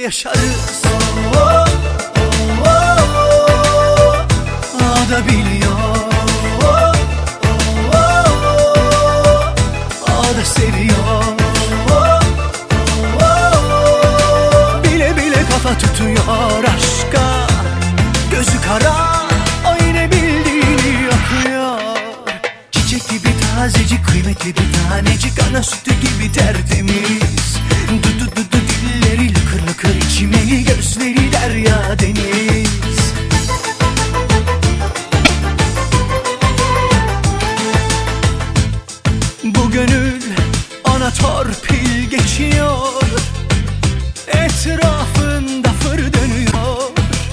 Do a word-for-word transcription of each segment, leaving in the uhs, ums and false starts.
yaşarız. Oh, oh, oh, oh. O da biliyor. Oh, oh, oh. O da seviyor. Oh, oh, oh. Bile bile kafa tutuyor aşka. Gözü kara, o yine bildiğini yapıyor. Çiçek gibi tazecik, kıymetli bir tanecik, ana sütü gibi tertemiz. Du du du du dilleri lıkır lıkır içimeli, gözleri derya deniz. Bu gönül ona torpil geçiyor, etrafında fır dönüyor.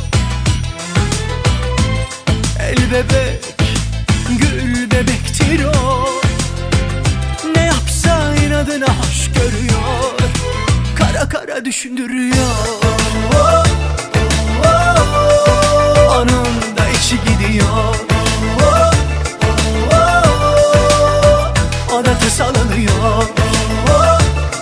El bebek, gül bebektir o, ne yapsa inadına hoş görüyor, kara kara düşündürüyor. Oh, oh, oh. Onun da içi gidiyor. Oh, oh, oh. O da tasalanıyor. Oh,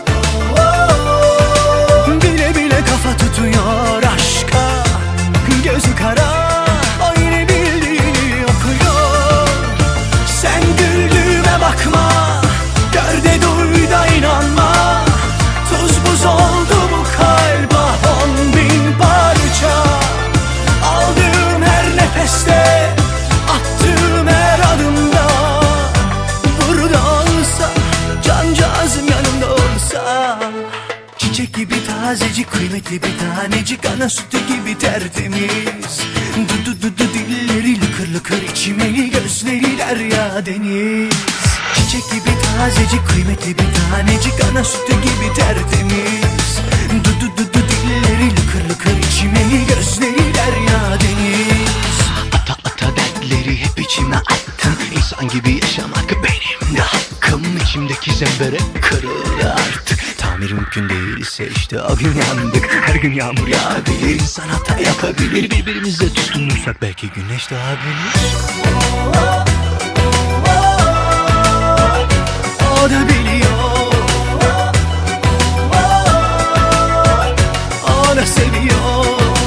oh. Bile bile kafa tutuyor aşka. Gözü kara, o yine bildiğini okuyor. Sen güldüğüme bakma, gör de duy da inanma. Tuz buz oldu bu kalp, ah on bin parça. Aldığım her nefeste, attığım her adımda. Burada olsa, cancağızım yanımda olsa. Çiçek gibi tazecik, kıymetli bir tanecik, ana sütü gibi tertemiz. Du du du du dilleri lıkır lıkır içimeli, gözleri derya deniz. Çiçek gibi tazecik, kıymetli bir tanecik, ana sütü gibi tertemiz. Du du du du dilleri lıkır lıkır içimeli, gözleri derya deniz. Ata ata dertleri hep içime attım. İnsan gibi yaşamak benim de hakkım. İçimdeki zembere kırıldı artık. Tamir mümkün değilse işte o gün yandık. Her gün yağmur yağabilir, insan hata yapabilir. Birbirimizle tutunursak belki güneş doğabilir. O da biliyor. O da seviyor.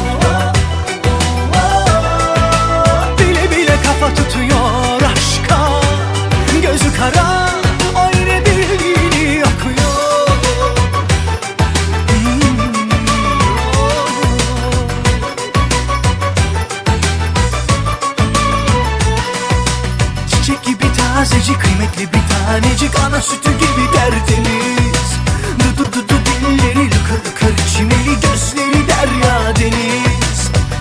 Bile bile kafa tutuyor aşka. Gözü kara, o yine bildiğini okuyor. Çiçek gibi tazecik, kıymetli bir tanecik, ana sütü gibi tertemiz. Du du du du dilleri lıkır lıkır içimeli, gözleri derya deniz.